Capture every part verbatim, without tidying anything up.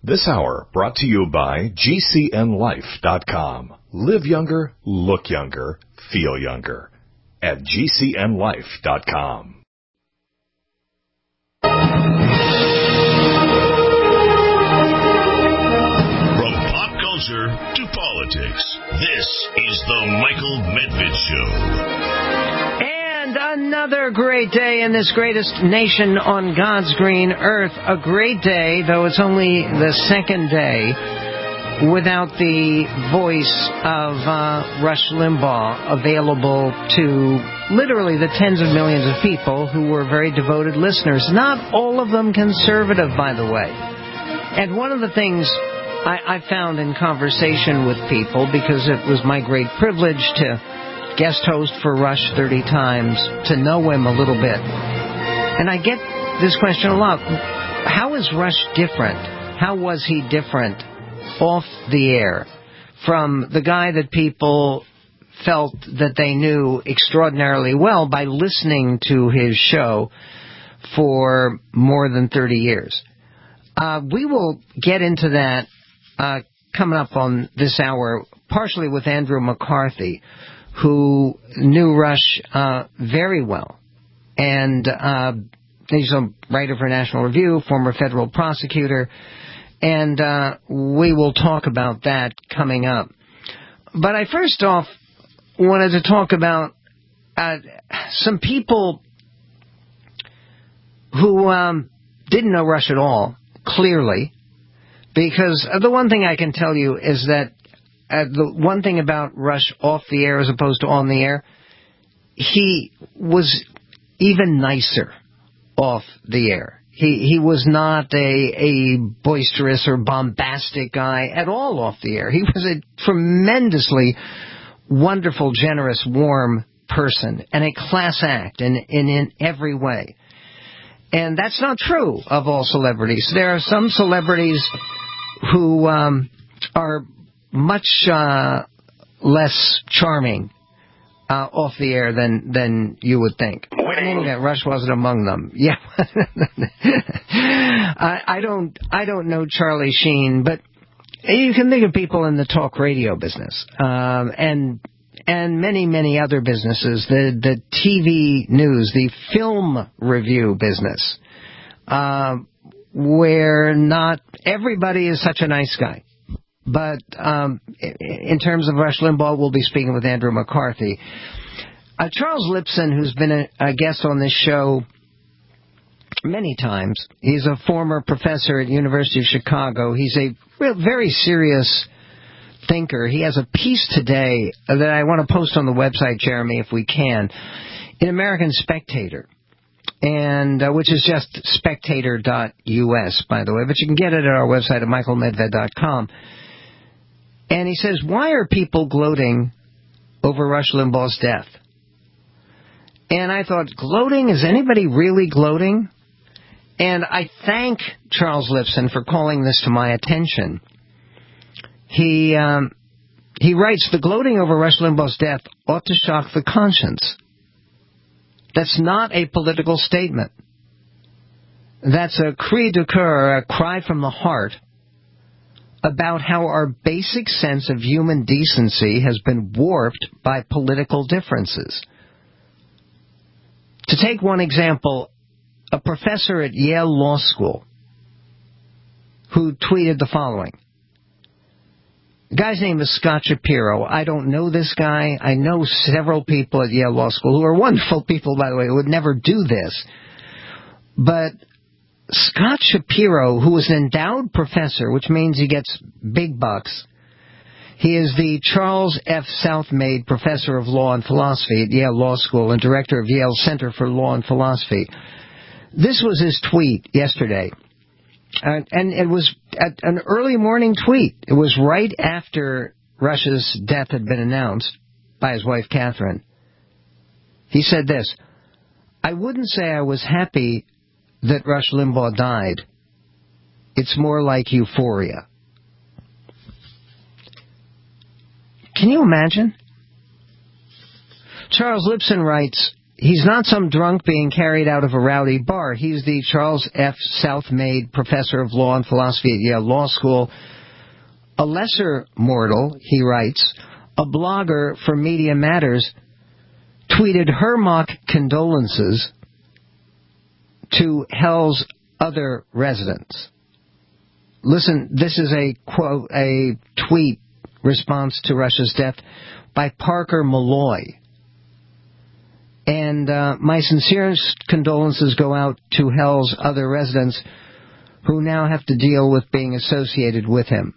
This hour brought to you by G C N life dot com. Live younger, look younger, feel younger at G C N life dot com. From pop culture to politics, this is the Michael Medved Show. And another great day in this greatest nation on God's green earth. A great day, though it's only the second day without the voice of uh, Rush Limbaugh available to literally the tens of millions of people who were very devoted listeners. Not all of them conservative, by the way. And one of the things I, I found in conversation with people, because it was my great privilege to guest host for Rush thirty times, to know him a little bit. And I get this question a lot. How is Rush different? How was he different off the air from the guy that people felt that they knew extraordinarily well by listening to his show for more than thirty years? Uh, we will get into that uh, coming up on this hour, partially with Andrew McCarthy, who knew Rush uh, very well. And uh, he's a writer for National Review, former federal prosecutor, and uh, we will talk about that coming up. But I first off wanted to talk about uh, some people who um, didn't know Rush at all, clearly, because the one thing I can tell you is that Uh, the one thing about Rush off the air as opposed to on the air, he was even nicer off the air. He he was not a, a boisterous or bombastic guy at all off the air. He was a tremendously wonderful, generous, warm person and a class act in, in, in every way. And that's not true of all celebrities. There are some celebrities who um, are much uh, less charming uh, off the air than than you would think. Winning. That Rush wasn't among them. Yeah, I, I don't I don't know Charlie Sheen, but you can think of people in the talk radio business um, and and many many other businesses, the the T V news, the film review business, uh, where not everybody is such a nice guy. But um, in terms of Rush Limbaugh, we'll be speaking with Andrew McCarthy. Uh, Charles Lipson, who's been a, a guest on this show many times, he's a former professor at University of Chicago. He's a real, very serious thinker. He has a piece today that I want to post on the website, Jeremy, if we can, in American Spectator, and uh, which is just spectator dot U S, by the way, but you can get it at our website at michael medved dot com. And he says, why are people gloating over Rush Limbaugh's death? And I thought, gloating? Is anybody really gloating? And I thank Charles Lipson for calling this to my attention. He um, he writes, the gloating over Rush Limbaugh's death ought to shock the conscience. That's not a political statement. That's a cri du coeur, a cry from the heart, about how our basic sense of human decency has been warped by political differences. To take one example, a professor at Yale Law School who tweeted the following. The guy's name is Scott Shapiro. I don't know this guy. I know several people at Yale Law School who are wonderful people, by the way, who would never do this. But Scott Shapiro, who is an endowed professor, which means he gets big bucks. He is the Charles F. Southmaid Professor of Law and Philosophy at Yale Law School and Director of Yale Center for Law and Philosophy. This was his tweet yesterday. Uh, and it was at an early morning tweet. It was right after Rush's death had been announced by his wife, Catherine. He said this, I wouldn't say I was happy that Rush Limbaugh died. It's more like euphoria. Can you imagine? Charles Lipson writes, he's not some drunk being carried out of a rowdy bar. He's the Charles F. Southmaid Professor of Law and Philosophy at Yale Law School. A lesser mortal, he writes, a blogger for Media Matters, tweeted her mock condolences to Hell's other residents. Listen, this is a quote, a tweet response to Rush's death by Parker Malloy. And uh, my sincerest condolences go out to Hell's other residents who now have to deal with being associated with him.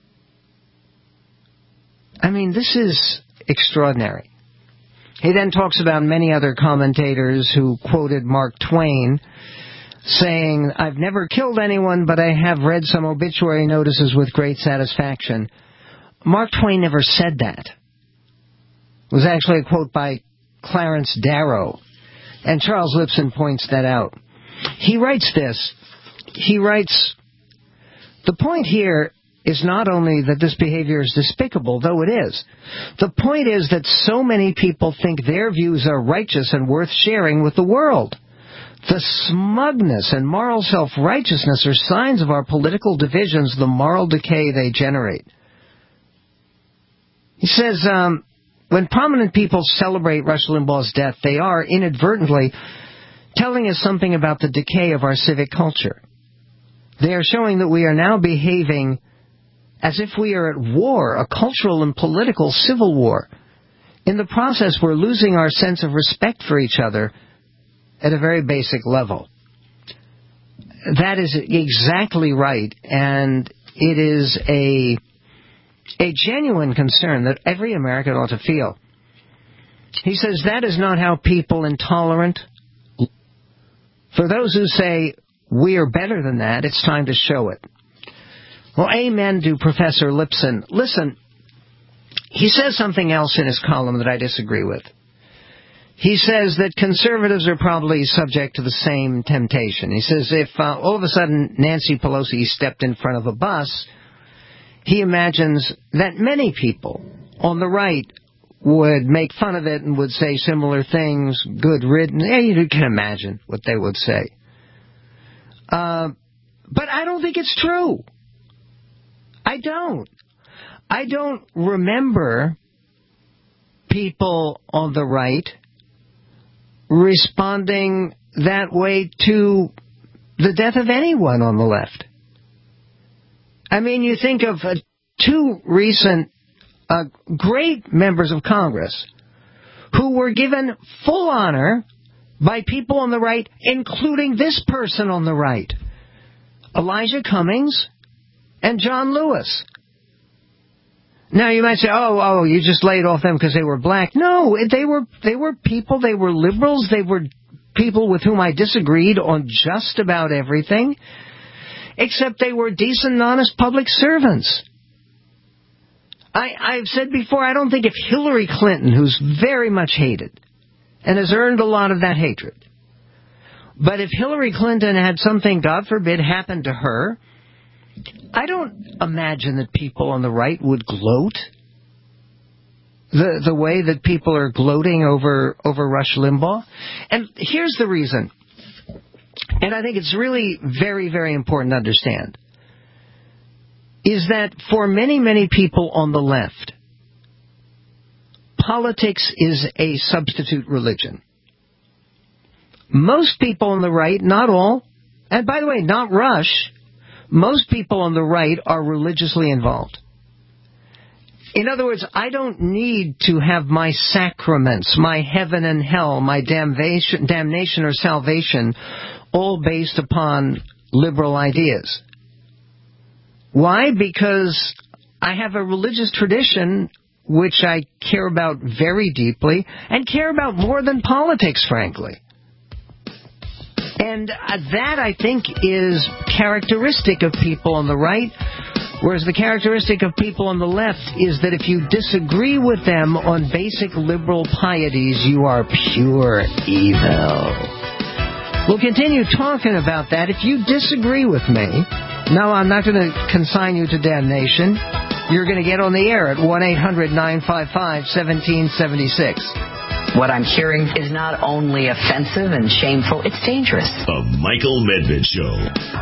I mean, this is extraordinary. He then talks about many other commentators who quoted Mark Twain saying, I've never killed anyone, but I have read some obituary notices with great satisfaction. Mark Twain never said that. It was actually a quote by Clarence Darrow, and Charles Lipson points that out. He writes this. He writes, the point here is not only that this behavior is despicable, though it is. The point is that so many people think their views are righteous and worth sharing with the world. The smugness and moral self-righteousness are signs of our political divisions, the moral decay they generate. He says, um, when prominent people celebrate Rush Limbaugh's death, they are inadvertently telling us something about the decay of our civic culture. They are showing that we are now behaving as if we are at war, a cultural and political civil war. In the process, we're losing our sense of respect for each other at a very basic level. That is exactly right, and it is a a genuine concern that every American ought to feel. He says that is not how people intolerant. For those who say we are better than that, it's time to show it. Well, amen to Professor Lipson. Listen, he says something else in his column that I disagree with. He says that conservatives are probably subject to the same temptation. He says if uh, all of a sudden Nancy Pelosi stepped in front of a bus, he imagines that many people on the right would make fun of it and would say similar things, good riddance. Yeah, you can imagine what they would say. Uh, but I don't think it's true. I don't. I don't remember people on the right responding that way to the death of anyone on the left. I mean, you think of uh, two recent uh, great members of Congress who were given full honor by people on the right, including this person on the right, Elijah Cummings and John Lewis. Now you might say, oh, oh, you just laid off them because they were black. No, they were they were people, they were liberals, they were people with whom I disagreed on just about everything, except they were decent and honest public servants. I, I've said before, I don't think if Hillary Clinton, who's very much hated and has earned a lot of that hatred, but if Hillary Clinton had something, God forbid, happen to her, I don't imagine that people on the right would gloat the the way that people are gloating over, over Rush Limbaugh. And here's the reason, and I think it's really very, very important to understand, is that for many, many people on the left, politics is a substitute religion. Most people on the right, not all, and by the way, not Rush, most people on the right are religiously involved. In other words, I don't need to have my sacraments, my heaven and hell, my damnation, damnation or salvation, all based upon liberal ideas. Why? Because I have a religious tradition which I care about very deeply and care about more than politics, frankly. And that, I think, is characteristic of people on the right, whereas the characteristic of people on the left is that if you disagree with them on basic liberal pieties, you are pure evil. We'll continue talking about that. If you disagree with me, no, I'm not going to consign you to damnation. You're going to get on the air at one eight hundred nine five five one seven seven six. What I'm hearing is not only offensive and shameful, it's dangerous. The Michael Medved Show.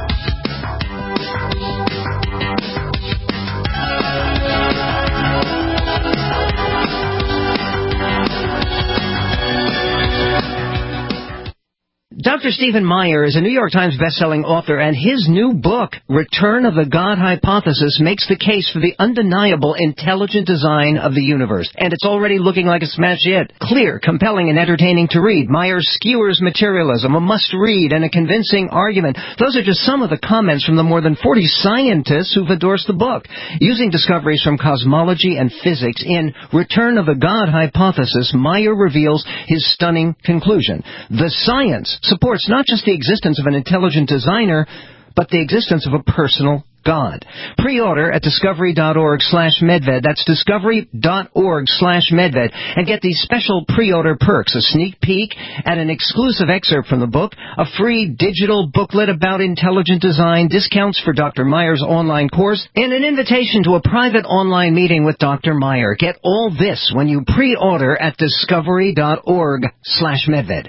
Doctor Stephen Meyer is a New York Times bestselling author, and his new book, Return of the God Hypothesis, makes the case for the undeniable intelligent design of the universe. And it's already looking like a smash hit. Clear, compelling, and entertaining to read. Meyer skewers materialism, a must-read, and a convincing argument. Those are just some of the comments from the more than forty scientists who've endorsed the book. Using discoveries from cosmology and physics in Return of the God Hypothesis, Meyer reveals his stunning conclusion. The science supports not just the existence of an intelligent designer, but the existence of a personal God. Pre-order at discovery.org slash medved. That's discovery.org slash medved. And get these special pre-order perks: a sneak peek at an exclusive excerpt from the book, a free digital booklet about intelligent design, discounts for Doctor Meyer's online course, and an invitation to a private online meeting with Doctor Meyer. Get all this when you pre-order at discovery.org slash medved.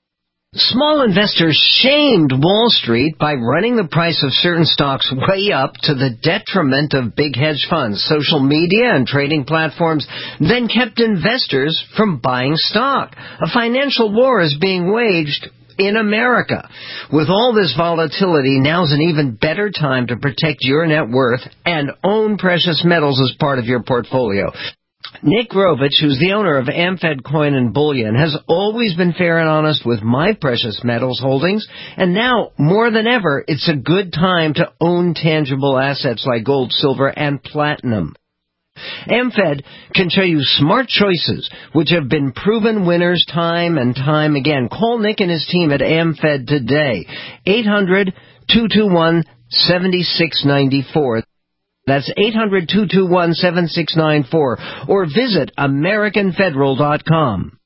Small investors shamed Wall Street by running the price of certain stocks way up to the detriment of big hedge funds. Social media and trading platforms then kept investors from buying stock. A financial war is being waged in America. With all this volatility, now's an even better time to protect your net worth and own precious metals as part of your portfolio. Nick Grovich, who's the owner of Amfed Coin and Bullion, has always been fair and honest with my precious metals holdings, and now, more than ever, it's a good time to own tangible assets like gold, silver, and platinum. Amfed can show you smart choices which have been proven winners time and time again. Call Nick and his team at Amfed today. eight hundred, two two one, seven six nine four. That's eight hundred, two two one, seven six nine four, or visit American Federal dot com.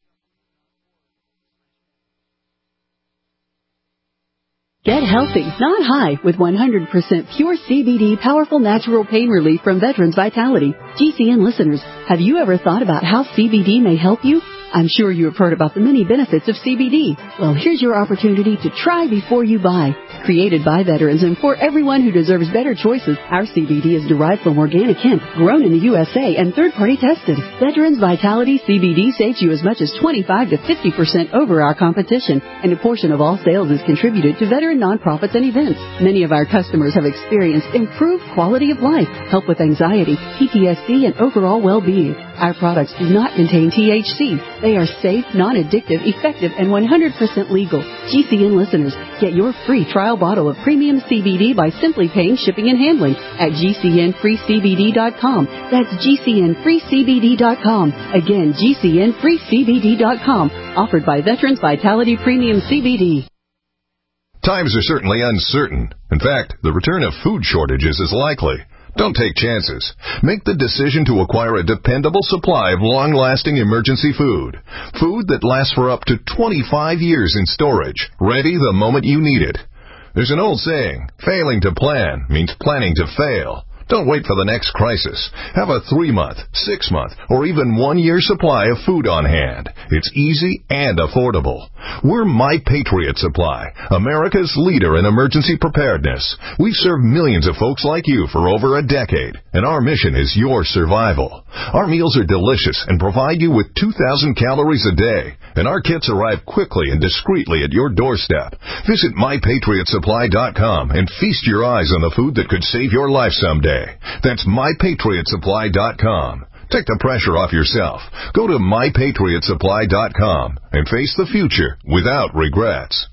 Get healthy, not high, with one hundred percent pure C B D powerful natural pain relief from Veterans Vitality. G C N listeners, have you ever thought about how C B D may help you? I'm sure you have heard about the many benefits of C B D. Well, here's your opportunity to try before you buy. Created by veterans and for everyone who deserves better choices, our C B D is derived from organic hemp, grown in the U S A and third-party tested. Veterans Vitality C B D saves you as much as twenty-five to fifty percent over our competition, and a portion of all sales is contributed to veteran nonprofits and events. Many of our customers have experienced improved quality of life, help with anxiety, P T S D, and overall well-being. Our products do not contain T H C. They are safe, non-addictive, effective, and one hundred percent legal. G C N listeners, get your free trial bottle of premium C B D by simply paying shipping and handling at G C N free C B D dot com. That's G C N free C B D dot com. Again, G C N free C B D dot com. Offered by Veterans Vitality Premium C B D. Times are certainly uncertain. In fact, the return of food shortages is likely. Don't take chances. Make the decision to acquire a dependable supply of long-lasting emergency food. Food that lasts for up to twenty-five years in storage, ready the moment you need it. There's an old saying, failing to plan means planning to fail. Don't wait for the next crisis. Have a three-month, six-month, or even one-year supply of food on hand. It's easy and affordable. We're My Patriot Supply, America's leader in emergency preparedness. We've served millions of folks like you for over a decade, and our mission is your survival. Our meals are delicious and provide you with two thousand calories a day, and our kits arrive quickly and discreetly at your doorstep. Visit my patriot supply dot com and feast your eyes on the food that could save your life someday. That's my patriot supply dot com. Take the pressure off yourself. Go to my patriot supply dot com and face the future without regrets.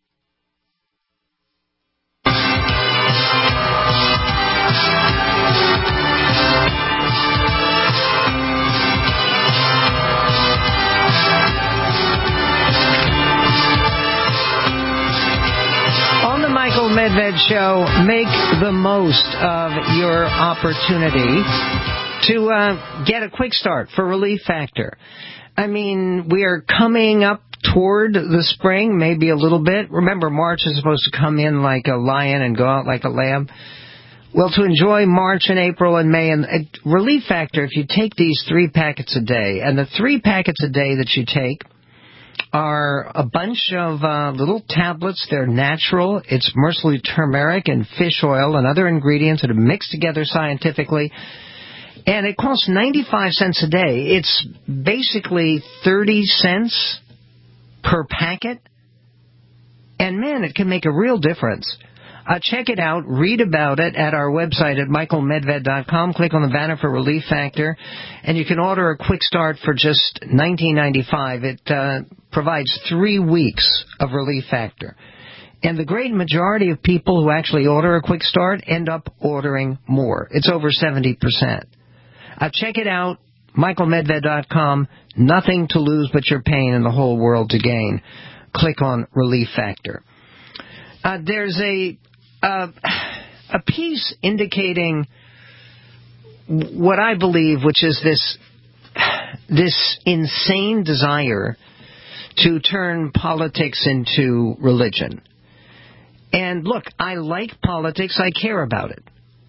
Michael Medved Show, make the most of your opportunity to uh, get a quick start for Relief Factor. I mean, we are coming up toward the spring, maybe a little bit. Remember, March is supposed to come in like a lion and go out like a lamb. Well, to enjoy March and April and May, and uh, Relief Factor, if you take these three packets a day, and the three packets a day that you take are a bunch of uh, little tablets. They're natural. It's mostly turmeric and fish oil and other ingredients that are mixed together scientifically. And it costs ninety-five cents a day. It's basically thirty cents per packet. And, man, it can make a real difference. Uh, check it out. Read about it at our website at michael medved dot com. Click on the banner for Relief Factor. And you can order a quick start for just nineteen ninety-five. It uh, provides three weeks of Relief Factor. And the great majority of people who actually order a quick start end up ordering more. It's over seventy percent. Uh, check it out, michael medved dot com. Nothing to lose but your pain and the whole world to gain. Click on Relief Factor. Uh, there's a uh, a piece indicating what I believe, which is this this insane desire to turn politics into religion. And look, I like politics. I care about it.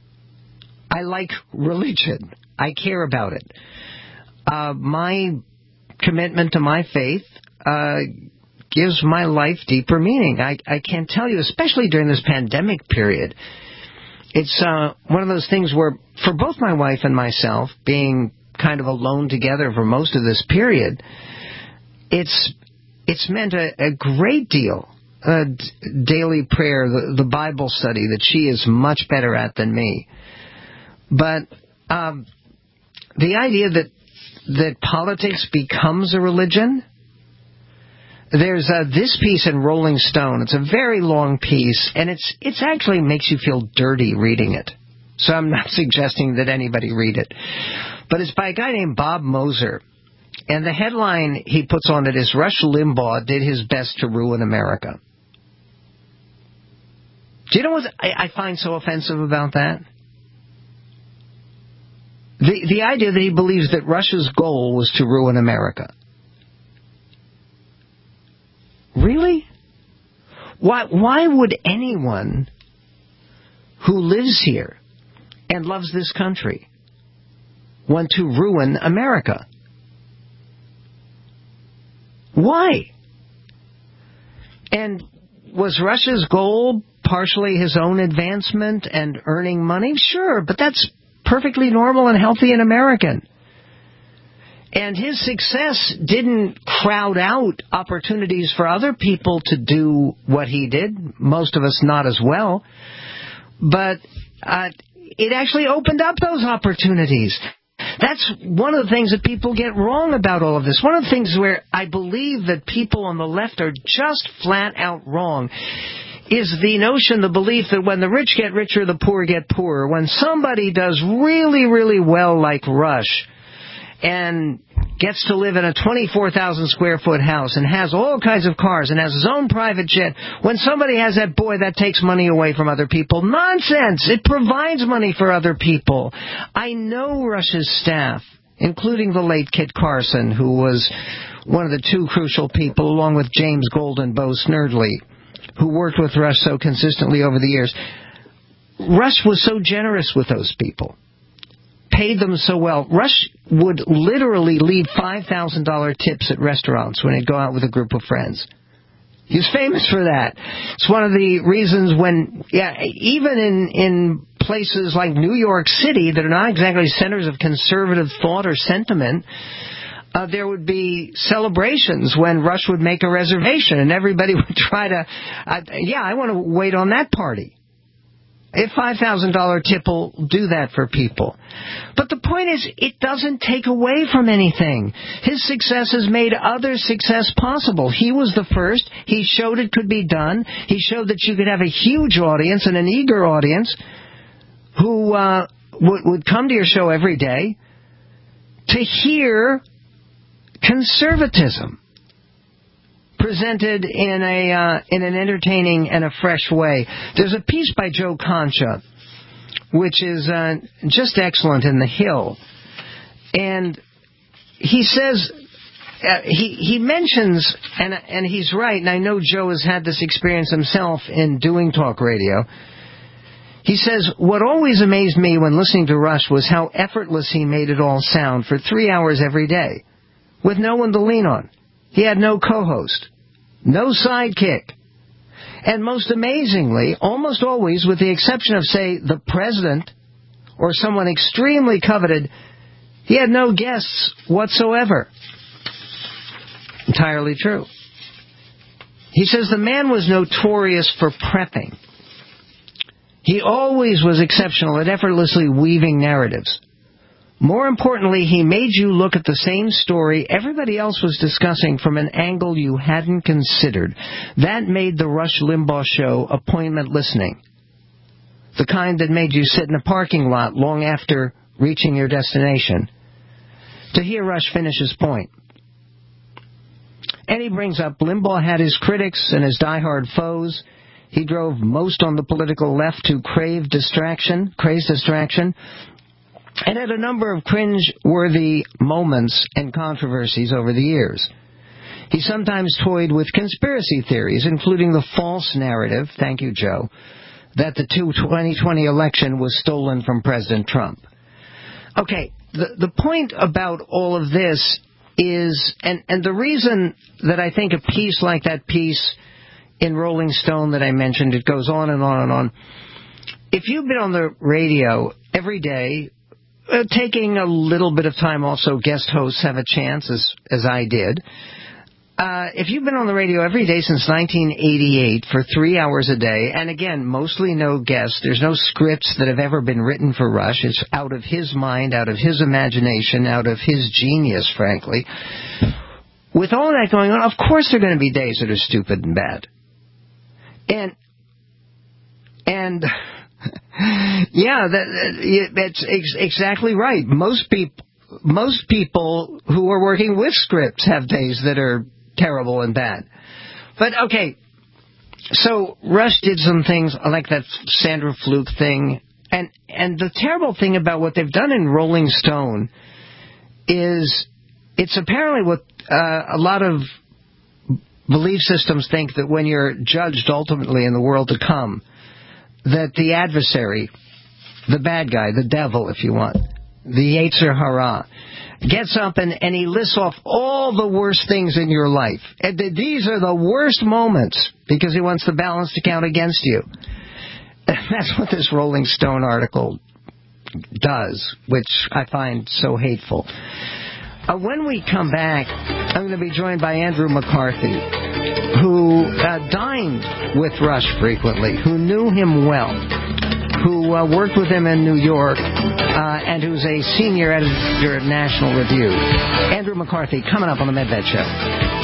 I like religion. I care about it. Uh, my commitment to my faith uh, gives my life deeper meaning. I, I can't tell you, especially during this pandemic period. It's uh, one of those things where, for both my wife and myself, being kind of alone together for most of this period, it's it's meant a, a great deal. Uh, d- daily prayer, the, the Bible study that she is much better at than me. But um, the idea that that politics becomes a religion, there's uh, this piece in Rolling Stone. It's a very long piece, and it's it's actually makes you feel dirty reading it. So I'm not suggesting that anybody read it. But it's by a guy named Bob Moser. And the headline he puts on it is, Rush Limbaugh did his best to ruin America. Do you know what I, I find so offensive about that? The the idea that he believes that Rush's goal was to ruin America. Really? Why why would anyone who lives here and loves this country want to ruin America? Why? And was Rush's goal partially his own advancement and earning money? Sure, but that's perfectly normal and healthy and American. And his success didn't crowd out opportunities for other people to do what he did, most of us not as well. But uh, it actually opened up those opportunities. That's one of the things that people get wrong about all of this. One of the things where I believe that people on the left are just flat out wrong is the notion, the belief that when the rich get richer, the poor get poorer. When somebody does really, really well like Rush and gets to live in a twenty-four thousand square foot house and has all kinds of cars and has his own private jet, when somebody has that, boy, that takes money away from other people. Nonsense! It provides money for other people. I know Rush's staff, including the late Kit Carson, who was one of the two crucial people, along with James Golden Bo Snerdley, who worked with Rush so consistently over the years. Rush was so generous with those people, paid them so well. Rush would literally leave five thousand dollars tips at restaurants when he'd go out with a group of friends. He's famous for that. It's one of the reasons when, yeah, even in, in places like New York City that are not exactly centers of conservative thought or sentiment, Uh, there would be celebrations when Rush would make a reservation, and everybody would try to, uh, yeah, I want to wait on that party. A five thousand dollars tip will do that for people. But the point is, it doesn't take away from anything. His success has made other success possible. He was the first. He showed it could be done. He showed that you could have a huge audience and an eager audience who uh, would, would come to your show every day to hear conservatism presented in a uh, in an entertaining and a fresh way. There's a piece by Joe Concha, which is uh, just excellent, in The Hill, and he says uh, he he mentions, and and he's right, and I know Joe has had this experience himself in doing talk radio. He says, what always amazed me when listening to Rush was how effortless he made it all sound for three hours every day, with no one to lean on. he had no co-host, no sidekick. And most amazingly, almost always, with the exception of, say, the president or someone extremely coveted, he had no guests whatsoever. Entirely true. He says the man was notorious for prepping. He always was exceptional at effortlessly weaving narratives. More importantly, he made you look at the same story everybody else was discussing from an angle you hadn't considered. That made the Rush Limbaugh Show appointment listening. The kind that made you sit in a parking lot long after reaching your destination to hear Rush finish his point. And he brings up Limbaugh had his critics and his diehard foes. He drove most on the political left to crave distraction, craze distraction, and had a number of cringe-worthy moments and controversies over the years. He sometimes toyed with conspiracy theories, including the false narrative, thank you, Joe, that the twenty twenty election was stolen from President Trump. Okay, the, the point about all of this is, and, and the reason that I think a piece like that piece in Rolling Stone that I mentioned, it goes on and on and on. If you've been on the radio every day, Uh, taking a little bit of time also, guest hosts have a chance, as, as I did. Uh, if you've been on the radio every day since nineteen eighty-eight for three hours a day, and again, mostly no guests, there's no scripts that have ever been written for Rush. It's out of his mind, out of his imagination, out of his genius, frankly. With all that going on, of course there are going to be days that are stupid and bad. And, and... Yeah, that, that's ex- exactly right. Most people, most people who are working with scripts have days that are terrible and bad. But okay, so Rush did some things like that Sandra Fluke thing, and and the terrible thing about what they've done in Rolling Stone is it's apparently what uh, a lot of belief systems think, that when you're judged ultimately in the world to come, that the adversary, the bad guy, the devil, if you want, the Yetzer Hara, gets up and, and he lists off all the worst things in your life. And these are the worst moments because he wants the balance to count against you. That's what this Rolling Stone article does, which I find so hateful. Uh, when we come back, I'm going to be joined by Andrew McCarthy, who uh, dined with Rush frequently, who knew him well, who uh, worked with him in New York, uh, and who's a senior editor at National Review. Andrew McCarthy, coming up on the Medved Show.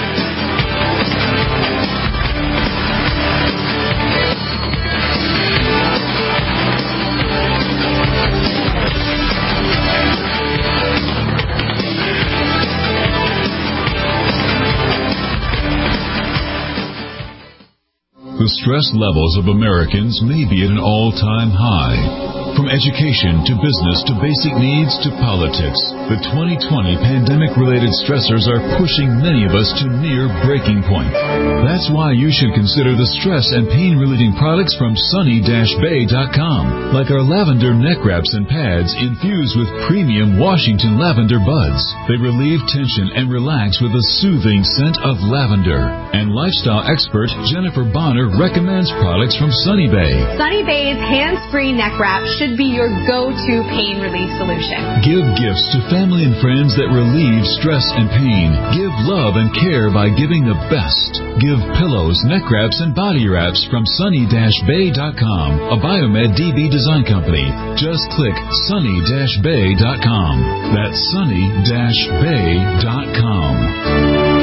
The stress levels of Americans may be at an all-time high. From education to business to basic needs to politics, the twenty twenty pandemic-related stressors are pushing many of us to near breaking point. That's why you should consider the stress and pain-relieving products from sunny dash bay dot com, like our lavender neck wraps and pads infused with premium Washington lavender buds. They relieve tension and relax with a soothing scent of lavender. And lifestyle expert Jennifer Bonner recommends products from Sunny Bay. Sunny Bay's hands-free neck wrap should be your go-to pain relief solution. Give gifts to family and friends that relieve stress and pain. Give love and care by giving the best. Give pillows, neck wraps, and body wraps from sunny dash bay dot com, a Biomed D B design company. Just click sunny dash bay dot com. That's sunny dash bay dot com.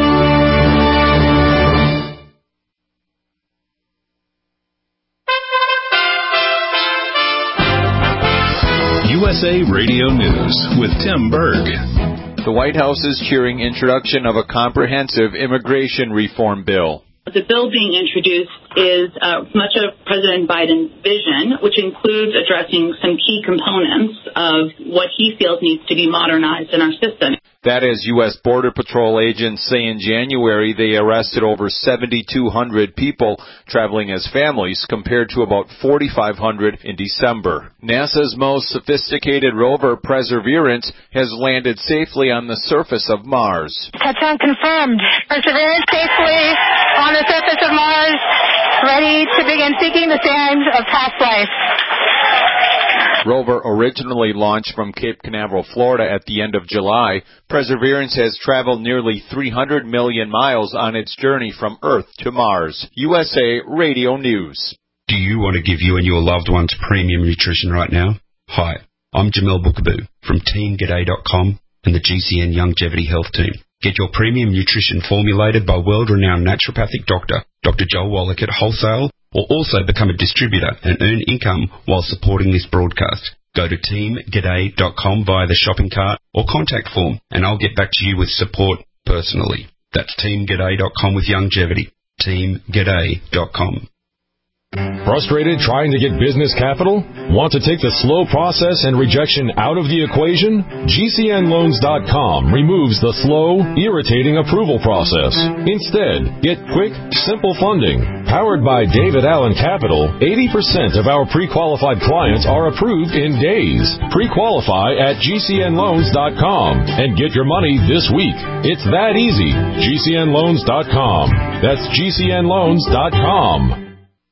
U S A Radio News with Tim Berg. The White House is cheering introduction of a comprehensive immigration reform bill. The bill being introduced is uh, much of President Biden's vision, which includes addressing some key components of what he feels needs to be modernized in our system. That as U S Border Patrol agents say in January they arrested over seventy-two hundred people traveling as families compared to about forty-five hundred in December. NASA's most sophisticated rover, Perseverance, has landed safely on the surface of Mars. Touchdown confirmed. Perseverance safely on the surface of Mars, ready to begin seeking the sands of past life. Rover originally launched from Cape Canaveral, Florida at the end of July. Perseverance has traveled nearly three hundred million miles on its journey from Earth to Mars. U S A Radio News. Do you want to give you and your loved ones premium nutrition right now? Hi, I'm Jamel Bookaboo from Team G'day dot com and the G C N Longevity Health Team. Get your premium nutrition formulated by world-renowned naturopathic doctor, Doctor Joel Wallach at Wholesale, or also become a distributor and earn income while supporting this broadcast. Go to Team G'day dot com via the shopping cart or contact form, and I'll get back to you with support personally. That's Team G'day dot com with longevity. Team G'day dot com. Frustrated trying to get business capital? Want to take the slow process and rejection out of the equation? G C N loans dot com removes the slow, irritating approval process. Instead, get quick, simple funding. Powered by David Allen Capital, eighty percent of our pre-qualified clients are approved in days. Pre-qualify at G C N loans dot com and get your money this week. It's that easy. G C N loans dot com. That's G C N loans dot com.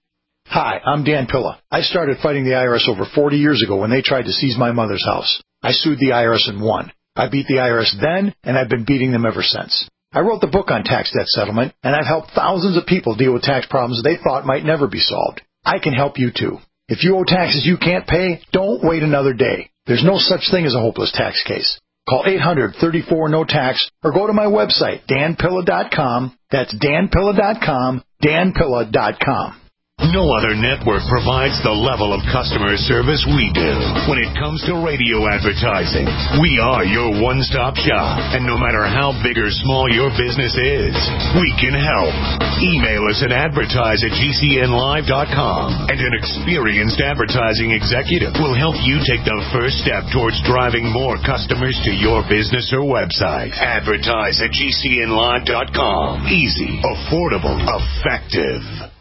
Hi, I'm Dan Pilla. I started fighting the I R S over forty years ago when they tried to seize my mother's house. I sued the I R S and won. I beat the I R S then, and I've been beating them ever since. I wrote the book on tax debt settlement, and I've helped thousands of people deal with tax problems they thought might never be solved. I can help you too. If you owe taxes you can't pay, don't wait another day. There's no such thing as a hopeless tax case. Call eight hundred, thirty-four, no tax or go to my website, dan pilla dot com. That's dan pilla dot com, dan pilla dot com. No other network provides the level of customer service we do when it comes to radio advertising. We are your one-stop shop, and no matter how big or small your business is, we can help. Email us at advertise at G C N live dot com, and an experienced advertising executive will help you take the first step towards driving more customers to your business or website. Advertise at G C N live dot com. Easy, affordable, effective.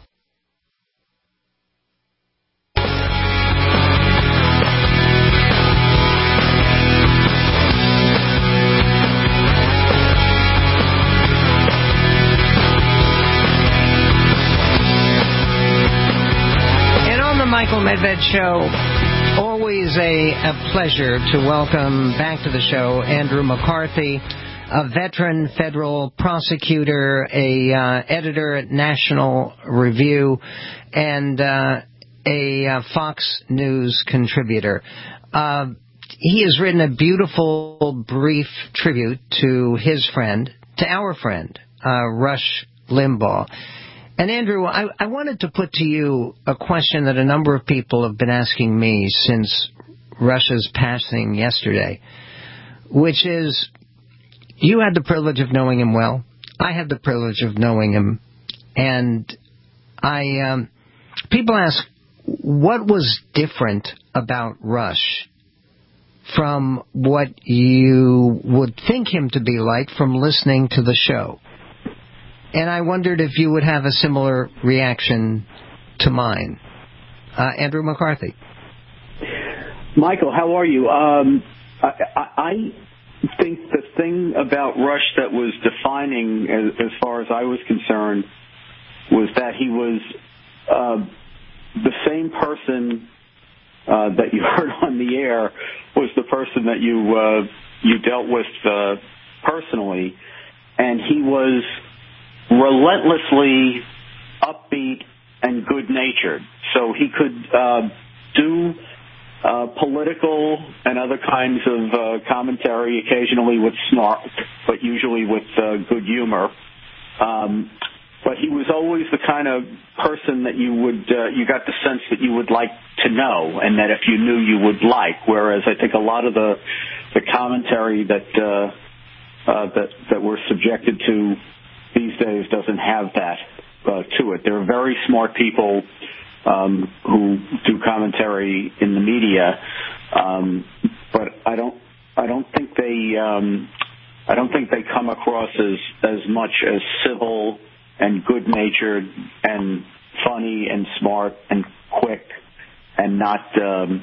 Michael Medved Show. Always a, a pleasure to welcome back to the show Andrew McCarthy, a veteran federal prosecutor, a uh, editor at National Review, and uh, a uh, Fox News contributor. Uh, he has written a beautiful, brief tribute to his friend, to our friend, uh, Rush Limbaugh. And Andrew, I, I wanted to put to you a question that a number of people have been asking me since Rush's passing yesterday, which is, you had the privilege of knowing him well. I had the privilege of knowing him. And I, um, people ask, what was different about Rush from what you would think him to be like from listening to the show? And I wondered if you would have a similar reaction to mine. Uh, Andrew McCarthy. Michael, how are you? Um, I, I think the thing about Rush that was defining, as, as far as I was concerned, was that he was uh, the same person uh, that you heard on the air was the person that you uh, you dealt with uh, personally, and he was relentlessly upbeat and good-natured. So he could uh, do uh, political and other kinds of uh, commentary, occasionally with snark, but usually with uh, good humor. Um, but he was always the kind of person that you would, uh, you got the sense that you would like to know, and that if you knew you would like. Whereas I think a lot of the the commentary that uh, uh, that that we're subjected to these days doesn't have that uh, to it. There are very smart people um, who do commentary in the media, um, but I don't. I don't think they um, I don't think they come across as as much as civil and good-natured and funny and smart and quick and not um,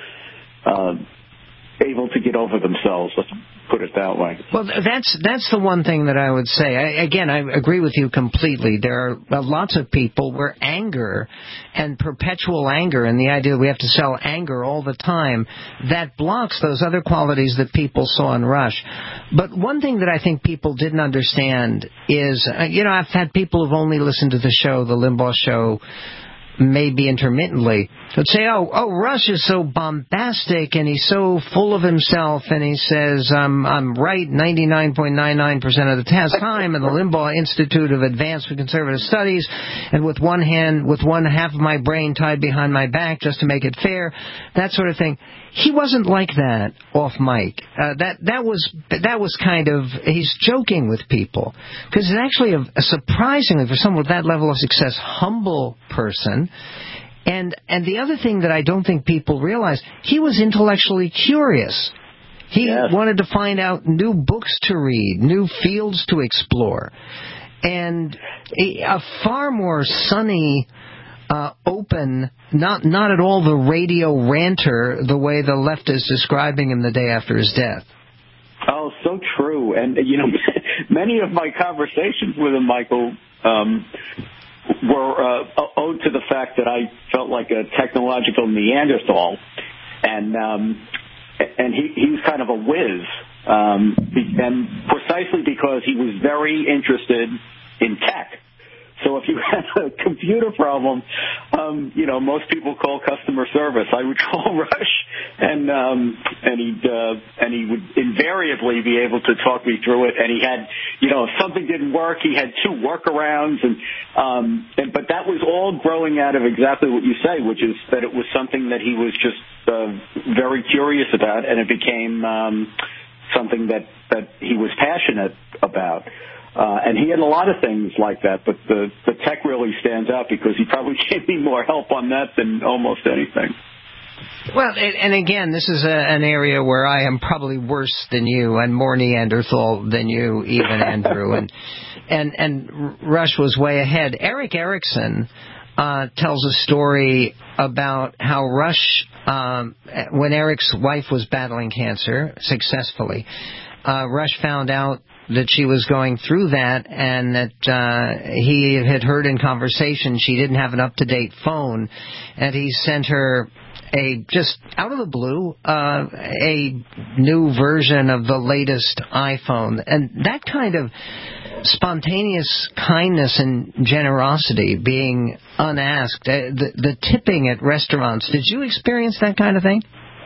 uh, able to get over themselves. Let's put it that way. Well, that's that's the one thing that I would say. I, again, I agree with you completely. There are uh, lots of people where anger and perpetual anger and the idea that we have to sell anger all the time, that blocks those other qualities that people saw in Rush. But one thing that I think people didn't understand is, uh, you know, I've had people who've only listened to the show, the Limbaugh show, maybe intermittently, would say, oh, oh, Rush is so bombastic and he's so full of himself and he says, I'm, I'm right ninety-nine point nine nine percent of the time, and the Limbaugh Institute of Advanced Conservative Studies, and with one hand, with one half of my brain tied behind my back just to make it fair, that sort of thing. He wasn't like that off mic. Uh, that that was that was kind of, he's joking with people, because he's actually a, a surprisingly, for someone with that level of success, humble person. And and the other thing that I don't think people realize, he was intellectually curious. He yes. wanted to find out new books to read, new fields to explore, and a, a far more sunny, uh, open, not not at all the radio ranter the way the left is describing him the day after his death. Oh, so true. And, you know, many of my conversations with him, Michael, um, were uh, owed to the fact that I felt like a technological Neanderthal, and um, and he, he was kind of a whiz, um, and precisely because he was very interested in tech. So if you had a computer problem, um, you know, most people call customer service. I would call Rush, and um, and he'd uh, and he would invariably be able to talk me through it. And he had, you know, if something didn't work, he had two workarounds, and um, and but that was all growing out of exactly what you say, which is that it was something that he was just uh, very curious about, and it became um, something that that he was passionate about. Uh, and he had a lot of things like that, but the, the tech really stands out because he probably gave me more help on that than almost anything. Well, and again, this is a, an area where I am probably worse than you and more Neanderthal than you, even, Andrew. and and and Rush was way ahead. Eric Erickson uh, tells a story about how Rush, um, when Eric's wife was battling cancer successfully, uh, Rush found out that she was going through that, and that uh, he had heard in conversation she didn't have an up-to-date phone, and he sent her a, just out of the blue, uh, a new version of the latest iPhone. And that kind of spontaneous kindness and generosity, being unasked, uh, the, the tipping at restaurants, did you experience that kind of thing?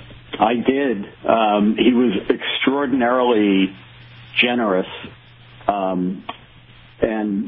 I did. Um, he was extraordinarily generous, um, and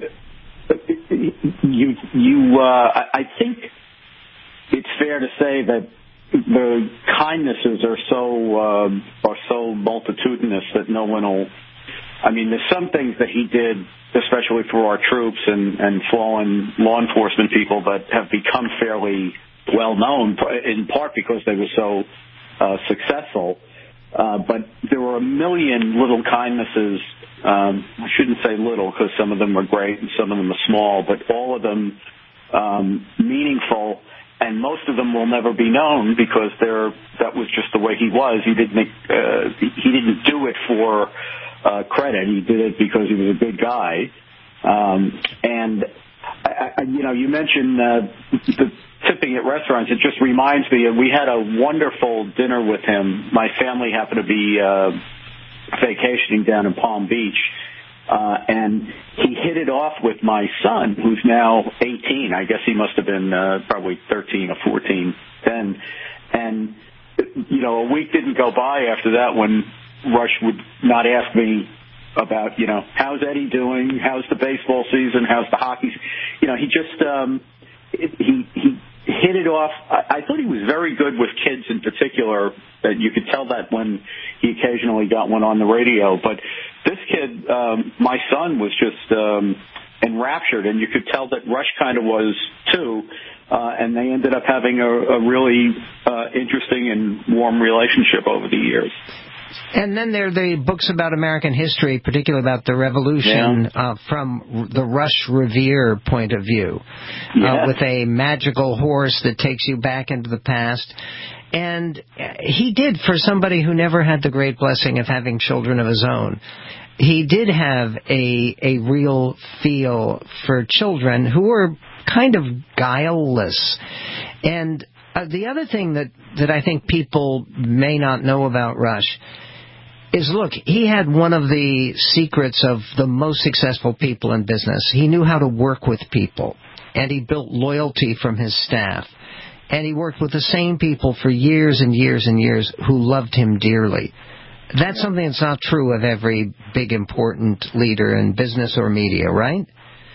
you, you, uh, I think it's fair to say that the kindnesses are so um, are so multitudinous that no one will. I mean, there's some things that he did, especially for our troops and, and fallen law enforcement people, that have become fairly well known, in part because they were so uh, successful. Uh, but there were a million little kindnesses. Um, I shouldn't say little because some of them were great and some of them are small, but all of them um, meaningful, and most of them will never be known because they're, that was just the way he was. He didn't uh, he didn't do it for uh, credit. He did it because he was a good guy. Um, and I, I, you know, you mentioned uh, the tipping at restaurants. It just reminds me, we had a wonderful dinner with him. My family happened to be uh, vacationing down in Palm Beach, uh, and he hit it off with my son, who's now eighteen. I guess he must have been uh, probably thirteen or fourteen then. And, you know, a week didn't go by after that when Rush would not ask me about, you know, how's Eddie doing? How's the baseball season? How's the hockey? You know, he just, um, he, he, hit it off. I, I thought he was very good with kids in particular. That you could tell that when he occasionally got one on the radio. But this kid, um, my son, was just um, enraptured, and you could tell that Rush kind of was too. Uh, and they ended up having a, a really uh, interesting and warm relationship over the years. And then there are the books about American history, particularly about the Revolution, yeah. uh, from the Rush Revere point of view, yeah. uh, with a magical horse that takes you back into the past. And he did, for somebody who never had the great blessing of having children of his own, he did have a a real feel for children who were kind of guileless. And uh, the other thing that, that I think people may not know about Rush is, look, he had one of the secrets of the most successful people in business. He knew how to work with people, and he built loyalty from his staff. And he worked with the same people for years and years and years who loved him dearly. That's something that's not true of every big, important leader in business or media, right?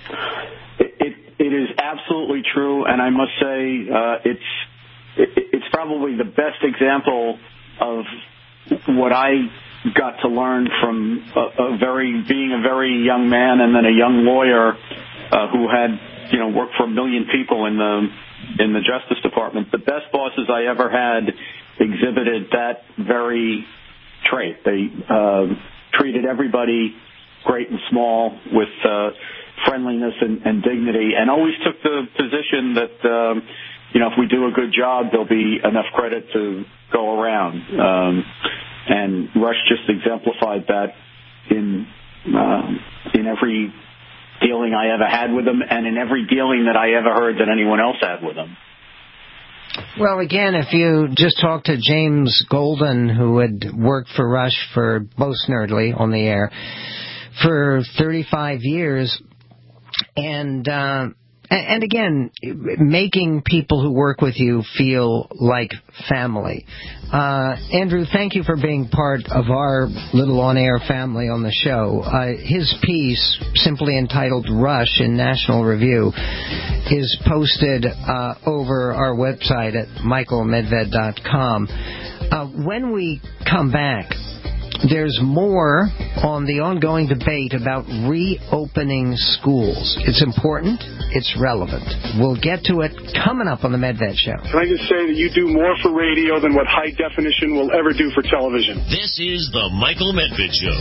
It, it, it is absolutely true, and I must say uh, it's it, it's probably the best example of what I got to learn from a, a very being a very young man and then a young lawyer uh, who had you know worked for a million people in the in the Justice Department. The best bosses I ever had exhibited that very trait. They uh, treated everybody, great and small, with uh, friendliness and, and dignity, and always took the position that, um, you know, if we do a good job, there'll be enough credit to go around. Um, and Rush just exemplified that in uh, in every dealing I ever had with him, and in every dealing that I ever heard that anyone else had with him. Well, again, if you just talk to James Golden, who had worked for Rush for Most Nerdly on the air for thirty-five years, and uh, and again, making people who work with you feel like family. Uh, Andrew, thank you for being part of our little on-air family on the show. Uh, his piece, simply entitled Rush in National Review, is posted uh, over our website at michael medved dot com. Uh, when we come back, there's more on the ongoing debate about reopening schools. It's important. It's relevant. We'll get to it coming up on the Medved Show. Can I just say that you do more for radio than what high definition will ever do for television? This is the Michael Medved Show.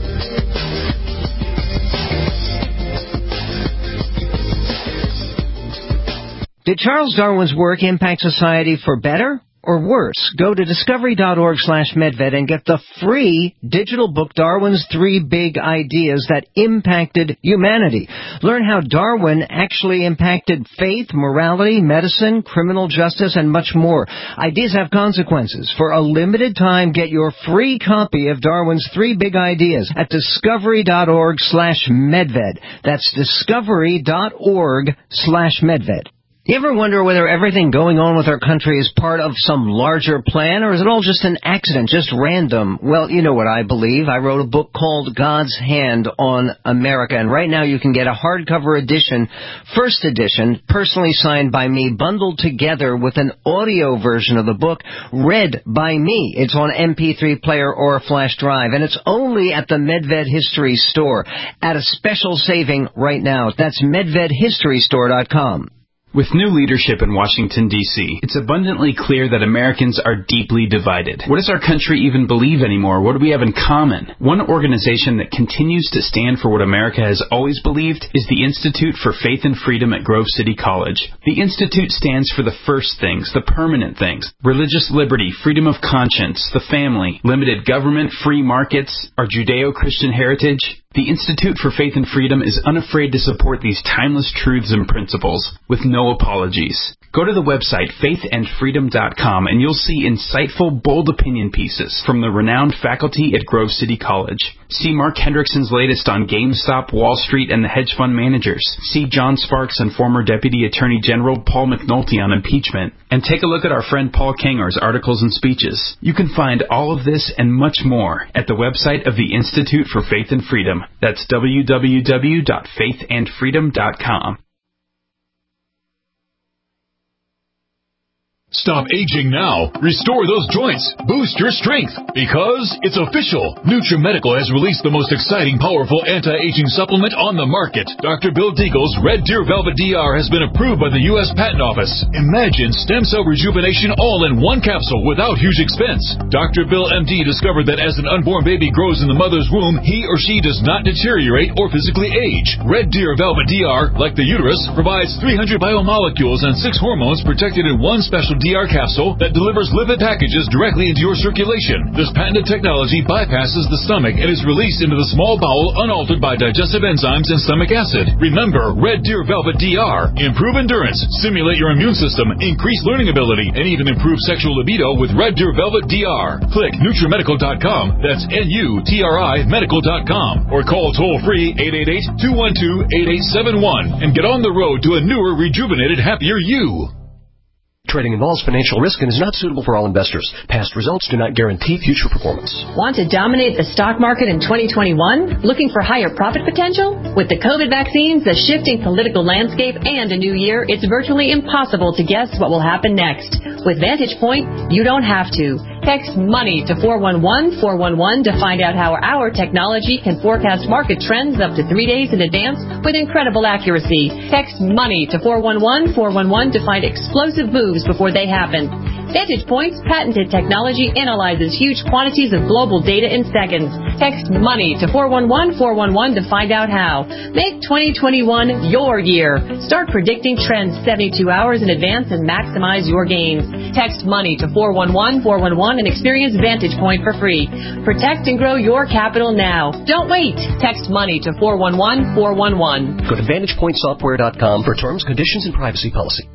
Did Charles Darwin's work impact society for better or worse? Go to discovery.org slash medved and get the free digital book, Darwin's Three Big Ideas That Impacted Humanity. Learn how Darwin actually impacted faith, morality, medicine, criminal justice, and much more. Ideas have consequences. For a limited time, get your free copy of Darwin's Three Big Ideas at discovery.org slash medved. That's discovery.org slash medved. You ever wonder whether everything going on with our country is part of some larger plan, or is it all just an accident, just random? Well, you know what I believe. I wrote a book called God's Hand on America, and right now you can get a hardcover edition, first edition, personally signed by me, bundled together with an audio version of the book, read by me. It's on M P three player or a flash drive, and it's only at the Medved History Store at a special saving right now. That's medved history store dot com. With new leadership in Washington, D C, it's abundantly clear that Americans are deeply divided. What does our country even believe anymore? What do we have in common? One organization that continues to stand for what America has always believed is the Institute for Faith and Freedom at Grove City College. The Institute stands for the first things, the permanent things: religious liberty, freedom of conscience, the family, limited government, free markets, our Judeo-Christian heritage. The Institute for Faith and Freedom is unafraid to support these timeless truths and principles with no apologies. Go to the website faith and freedom dot com and you'll see insightful, bold opinion pieces from the renowned faculty at Grove City College. See Mark Hendrickson's latest on GameStop, Wall Street, and the hedge fund managers. See John Sparks and former Deputy Attorney General Paul McNulty on impeachment. And take a look at our friend Paul Kangar's articles and speeches. You can find all of this and much more at the website of the Institute for Faith and Freedom. That's w w w dot faith and freedom dot com. Stop aging now. Restore those joints. Boost your strength. Because it's official. NutriMedical has released the most exciting, powerful anti-aging supplement on the market. Doctor Bill Deagle's Red Deer Velvet D R has been approved by the U S Patent Office. Imagine stem cell rejuvenation all in one capsule without huge expense. Doctor Bill M D discovered that as an unborn baby grows in the mother's womb, he or she does not deteriorate or physically age. Red Deer Velvet D R, like the uterus, provides three hundred biomolecules and six hormones protected in one special D R capsule that delivers lipid packages directly into your circulation. This patented technology bypasses the stomach and is released into the small bowel unaltered by digestive enzymes and stomach acid. Remember, Red Deer Velvet D R. Improve endurance, stimulate your immune system, increase learning ability, and even improve sexual libido with Red Deer Velvet D R. Click NutriMedical dot com, that's N U T R I Medical dot com, or call toll-free eight eight eight, two one two, eight eight seven one and get on the road to a newer, rejuvenated, happier you. Trading involves financial risk and is not suitable for all investors. Past results do not guarantee future performance. Want to dominate the stock market in twenty twenty-one? Looking for higher profit potential? With the COVID vaccines, the shifting political landscape, and a new year, it's virtually impossible to guess what will happen next. With Vantage Point, you don't have to. Text MONEY to four one one, four one one to find out how our technology can forecast market trends up to three days in advance with incredible accuracy. Text MONEY to four one one, four one one to find explosive moves before they happen. Vantage Point's patented technology analyzes huge quantities of global data in seconds. Text MONEY to four one one, four one one to find out how. Make twenty twenty-one your year. Start predicting trends seventy-two hours in advance and maximize your gains. Text MONEY to four one one, four one one and experience Vantage Point for free. Protect and grow your capital now. Don't wait. Text MONEY to four one one, four one one. Go to Vantage Point Software dot com for terms, conditions, and privacy policy.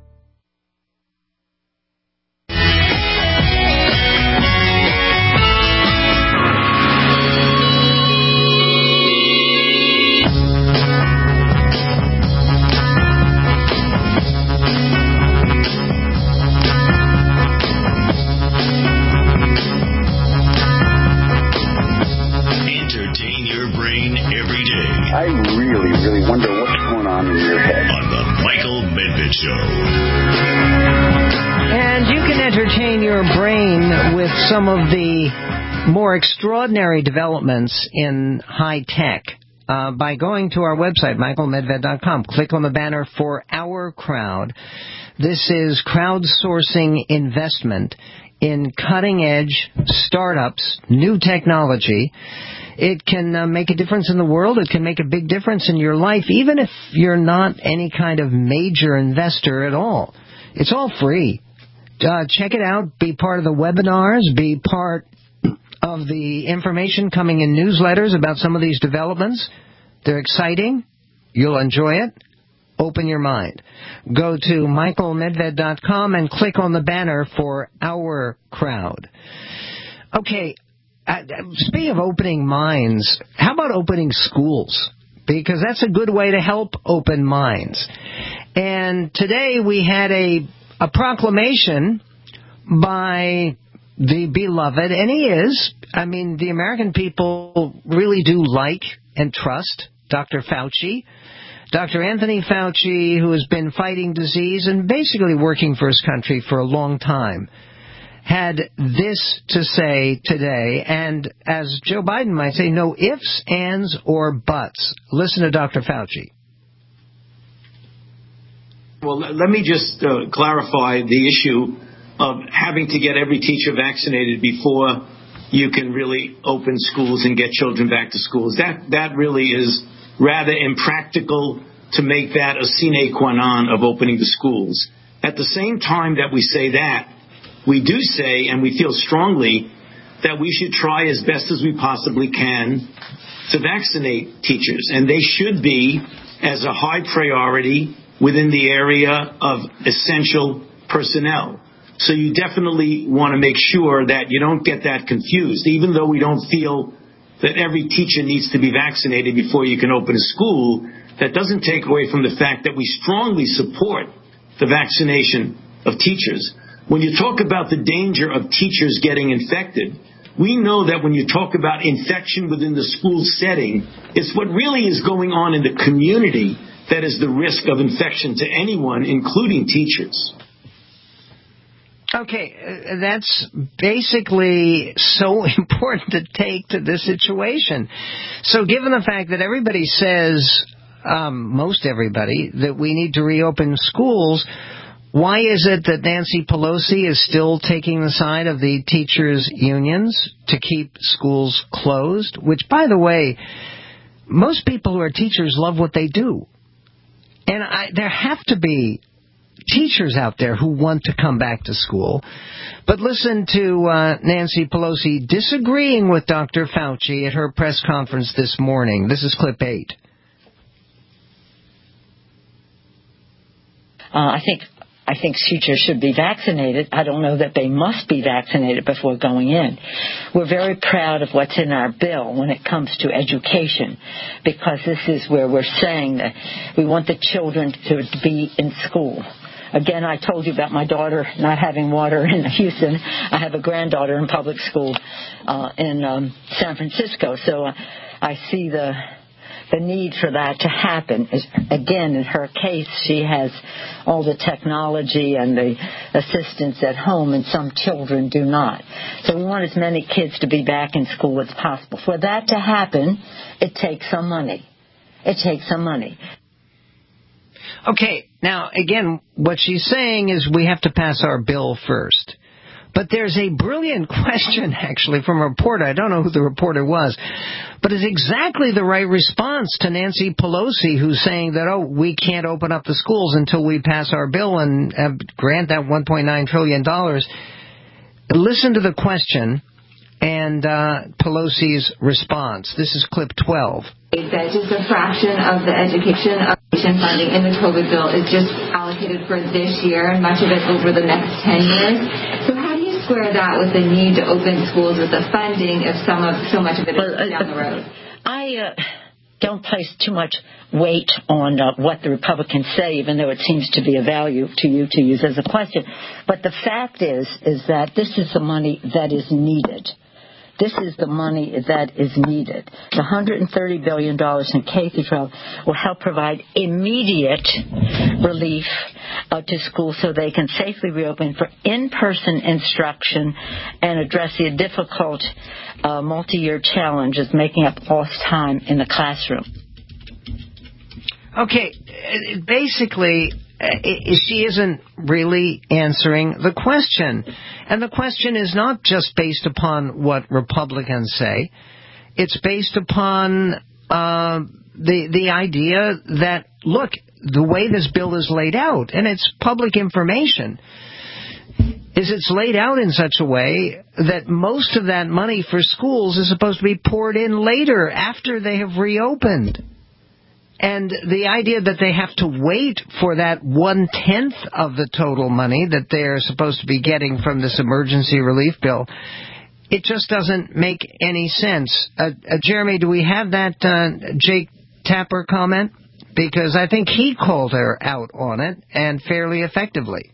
I really, really wonder what's going on in your head. On the Michael Medved Show. And you can entertain your brain with some of the more extraordinary developments in high tech uh, by going to our website, Michael Medved dot com. Click on the banner for Our Crowd. This is crowdsourcing investment in cutting-edge startups, new technology. It can uh, make a difference in the world. It can make a big difference in your life, even if you're not any kind of major investor at all. It's all free. Uh, check it out. Be part of the webinars. Be part of the information coming in newsletters about some of these developments. They're exciting. You'll enjoy it. Open your mind. Go to Michael Medved dot com and click on the banner for Our Crowd. Okay. Uh, speaking of opening minds, how about opening schools? Because that's a good way to help open minds. And today we had a, a proclamation by the beloved, and he is, I mean, the American people really do like and trust Doctor Fauci. Doctor Anthony Fauci, who has been fighting disease and basically working for his country for a long time, had this to say today, and as Joe Biden might say, no ifs, ands, or buts. Listen to Doctor Fauci. Well, let me just uh, clarify the issue of having to get every teacher vaccinated before you can really open schools and get children back to schools. That that really is rather impractical to make that a sine qua non of opening the schools. At the same time that we say that, we do say, and we feel strongly, that we should try as best as we possibly can to vaccinate teachers. And they should be as a high priority within the area of essential personnel. So you definitely want to make sure that you don't get that confused. Even though we don't feel that every teacher needs to be vaccinated before you can open a school, that doesn't take away from the fact that we strongly support the vaccination of teachers. When you talk about the danger of teachers getting infected, we know that when you talk about infection within the school setting, it's what really is going on in the community that is the risk of infection to anyone, including teachers. Okay, uh, that's basically so important to take to this situation. So given the fact that everybody says, um, most everybody, that we need to reopen schools, why is it that Nancy Pelosi is still taking the side of the teachers' unions to keep schools closed? Which, by the way, most people who are teachers love what they do. And I, there have to be teachers out there who want to come back to school. But listen to uh, Nancy Pelosi disagreeing with Doctor Fauci at her press conference this morning. This is clip eight. Uh, I think I think teachers should be vaccinated. I don't know that they must be vaccinated before going in. We're very proud of what's in our bill when it comes to education, because this is where we're saying that we want the children to be in school. Again, I told you about my daughter not having water in Houston. I have a granddaughter in public school uh, in um, San Francisco, so uh, I see the the need for that to happen. Again, in her case, she has all the technology and the assistance at home, and some children do not. So we want as many kids to be back in school as possible. For that to happen, it takes some money. It takes some money. Okay, now, again, what she's saying is we have to pass our bill first. But there's a brilliant question, actually, from a reporter. I don't know who the reporter was. But it's exactly the right response to Nancy Pelosi, who's saying that, oh, we can't open up the schools until we pass our bill and uh, grant that one point nine trillion dollars. Listen to the question and uh, Pelosi's response. This is clip twelve. That just a fraction of the education funding in the COVID bill is just allocated for this year, and much of it over the next ten years. So how do you square that with the need to open schools with the funding if some of so much of it is well, uh, down the road? I uh, don't place too much weight on uh, what the Republicans say, even though it seems to be a value to you to use as a question. But the fact is, is that this is the money that is needed. This is the money that is needed. The one hundred thirty billion dollars in K through twelve will help provide immediate relief uh, to schools so they can safely reopen for in-person instruction and address the difficult uh, multi-year challenge of making up lost time in the classroom. Okay, basically, she isn't really answering the question. And the question is not just based upon what Republicans say. It's based upon uh, the the idea that, look, the way this bill is laid out, and it's public information, is it's laid out in such a way that most of that money for schools is supposed to be poured in later, after they have reopened. And the idea that they have to wait for that one-tenth of the total money that they're supposed to be getting from this emergency relief bill, it just doesn't make any sense. Uh, uh, Jeremy, do we have that uh, Jake Tapper comment? Because I think he called her out on it, and fairly effectively.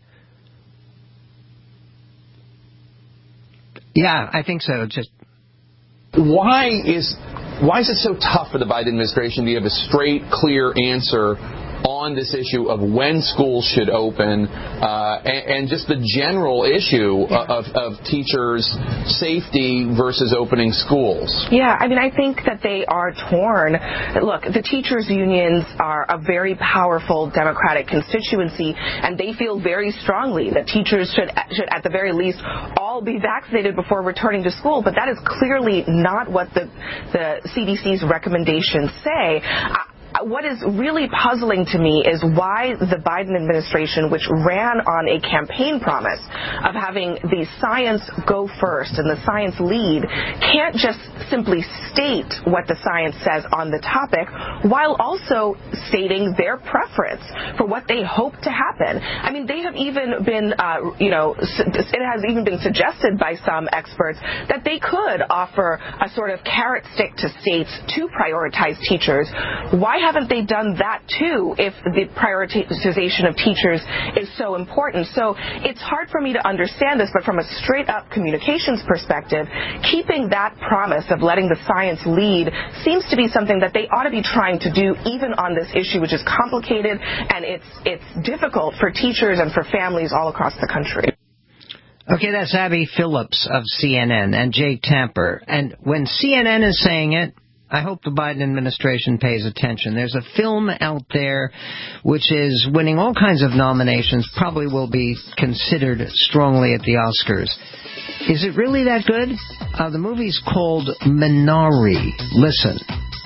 Yeah, I think so. Just Why is... Why is it so tough for the Biden administration to give a straight, clear answer on this issue of when schools should open uh, and, and just the general issue of, of teachers' safety versus opening schools? Yeah, I mean, I think that they are torn. Look, the teachers' unions are a very powerful Democratic constituency, and they feel very strongly that teachers should, should at the very least, all be vaccinated before returning to school. But that is clearly not what the, the C D C's recommendations say. I, What is really puzzling to me is why the Biden administration, which ran on a campaign promise of having the science go first and the science lead, can't just simply state what the science says on the topic while also stating their preference for what they hope to happen. I mean, they have even been, uh, you know, it has even been suggested by some experts that they could offer a sort of carrot stick to states to prioritize teachers. Why haven't they done that too if the prioritization of teachers is so important? So it's hard for me to understand this, but from a straight up communications perspective, keeping that promise of letting the science lead seems to be something that they ought to be trying to do even on this issue, which is complicated and it's it's difficult for teachers and for families all across the country. Okay, that's Abby Phillips of C N N and Jake Tapper. And when C N N is saying it, I hope the Biden administration pays attention. There's a film out there which is winning all kinds of nominations, probably will be considered strongly at the Oscars. Is it really that good? Uh, the movie's called Minari. Listen.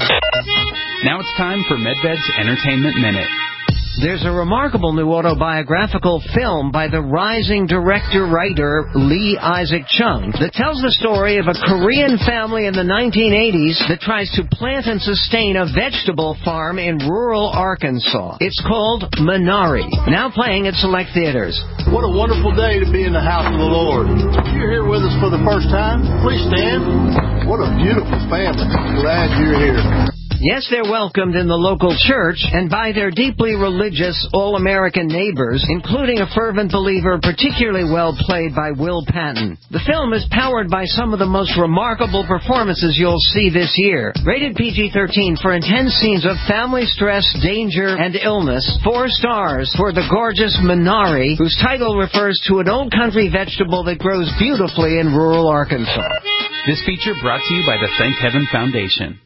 Now it's time for MedVed's Entertainment Minute. There's a remarkable new autobiographical film by the rising director-writer Lee Isaac Chung that tells the story of a Korean family in the nineteen eighties that tries to plant and sustain a vegetable farm in rural Arkansas. It's called Minari, now playing at select theaters. What a wonderful day to be in the house of the Lord. If you're here with us for the first time, please stand. What a beautiful family. Glad you're here. Yes, they're welcomed in the local church and by their deeply religious all-American neighbors, including a fervent believer particularly well played by Will Patton. The film is powered by some of the most remarkable performances you'll see this year. Rated P G thirteen for intense scenes of family stress, danger, and illness. Four stars for the gorgeous Minari, whose title refers to an old country vegetable that grows beautifully in rural Arkansas. This feature brought to you by the Thank Heaven Foundation.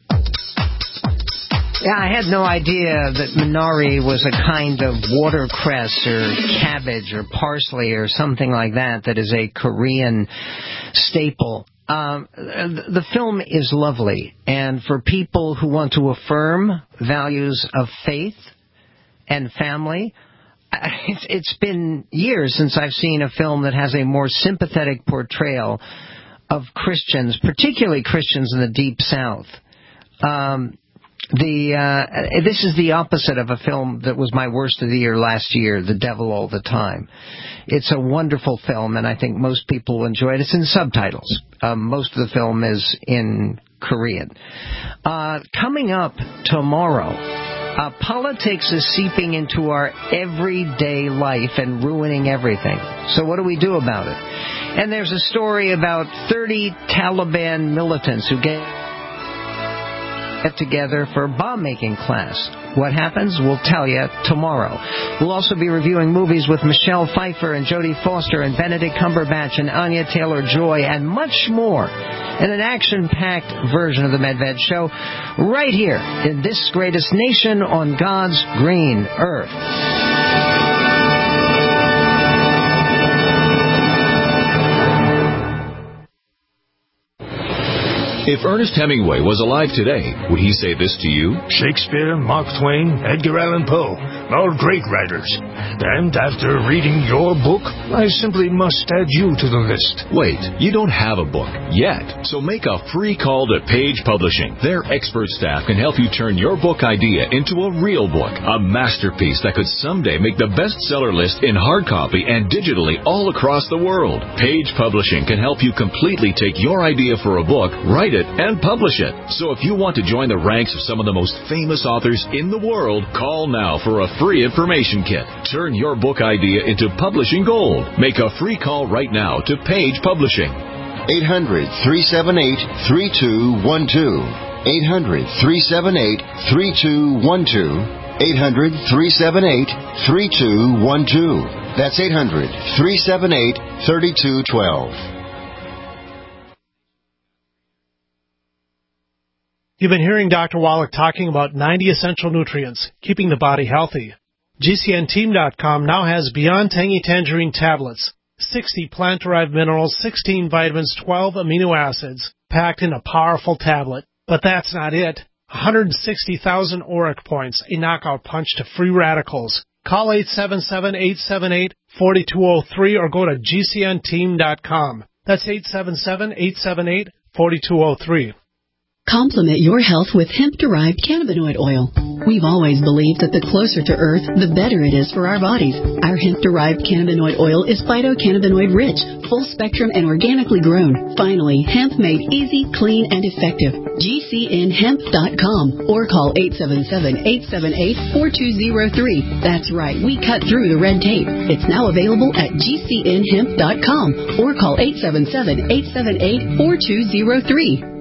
Yeah, I had no idea that Minari was a kind of watercress or cabbage or parsley or something like that that is a Korean staple. Um, the film is lovely, and for people who want to affirm values of faith and family, it's, it's been years since I've seen a film that has a more sympathetic portrayal of Christians, particularly Christians in the Deep South. Um... The uh, this is the opposite of a film that was my worst of the year last year, The Devil All the Time. It's a wonderful film, and I think most people will enjoy it. It's in subtitles. Um, most of the film is in Korean. Uh, coming up tomorrow, uh, politics is seeping into our everyday life and ruining everything. So what do we do about it? And there's a story about thirty Taliban militants who get... get together for a bomb-making class. What happens? We'll tell you tomorrow. We'll also be reviewing movies with Michelle Pfeiffer and Jodie Foster and Benedict Cumberbatch and Anya Taylor-Joy and much more in an action-packed version of the MedVed Show right here in this greatest nation on God's green earth. If Ernest Hemingway was alive today, would he say this to you? Shakespeare, Mark Twain, Edgar Allan Poe, all great writers. And after reading your book, I simply must add you to the list. Wait, you don't have a book yet. So make a free call to Page Publishing. Their expert staff can help you turn your book idea into a real book, a masterpiece that could someday make the bestseller list in hard copy and digitally all across the world. Page Publishing can help you completely take your idea for a book, write it, and publish it. So if you want to join the ranks of some of the most famous authors in the world, call now for a free information kit. Turn your book idea into publishing gold. Make a free call right now to Page Publishing. eight hundred, three seven eight, three two one two. eight hundred, three seven eight, three two one two. eight hundred, three seven eight, three two one two. That's eight hundred, three seven eight, three two one two. You've been hearing Doctor Wallach talking about ninety essential nutrients, keeping the body healthy. G C N team dot com now has Beyond Tangy Tangerine tablets, sixty plant-derived minerals, sixteen vitamins, twelve amino acids, packed in a powerful tablet. But that's not it. one hundred sixty thousand auric points, a knockout punch to free radicals. Call eight seven seven, eight seven eight, four two zero three or go to G C N team dot com. That's eight seven seven, eight seven eight, four two zero three. Complement your health with hemp-derived cannabinoid oil. We've always believed that the closer to Earth, the better it is for our bodies. Our hemp-derived cannabinoid oil is phytocannabinoid-rich, full-spectrum, and organically grown. Finally, hemp made easy, clean, and effective. G C N hemp dot com or call eight seven seven, eight seven eight, four two zero three. That's right, we cut through the red tape. It's now available at G C N hemp dot com or call eight seven seven, eight seven eight, four two zero three.